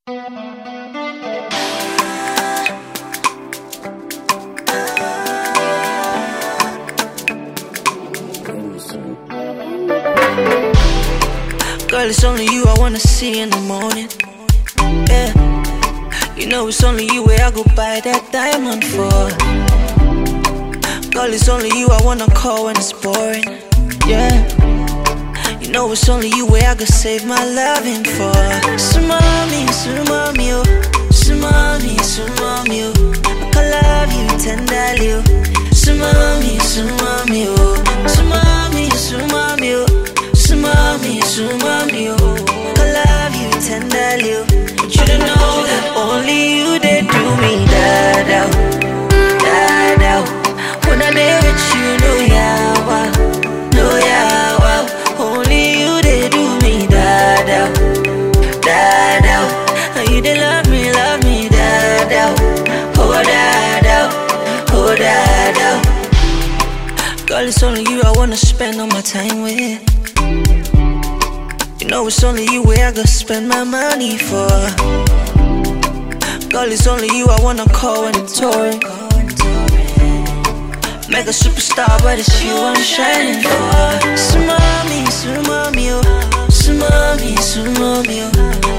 Girl, it's only you I wanna see in the morning. Yeah, you know it's only you where I go buy that diamond for. Girl, it's only you I wanna call when it's boring. Yeah, you know it's only you where I could save my loving for. Sumami, sumami, oh, sumami, sumami, oh, I can love you tenderly, oh. Sumami, sumami, oh, sumami, sumami, oh, sumami, sumami, oh, I love you tenderly, oh. But you don't know that only you they do me da-da, da-da. When I'm there with you, no yawa, no yawa. Only you they do me da-da, da-da. And you they love me, da-da, oh da-da, oh da-da. Girl, it's only you I wanna spend all my time with. You know it's only you where I gotta spend my money for. Girl, it's only you I wanna call when I'm touring. Make a superstar, but it's you I'm shining for. Sumami, sumami, oh, sumami, sumami, oh,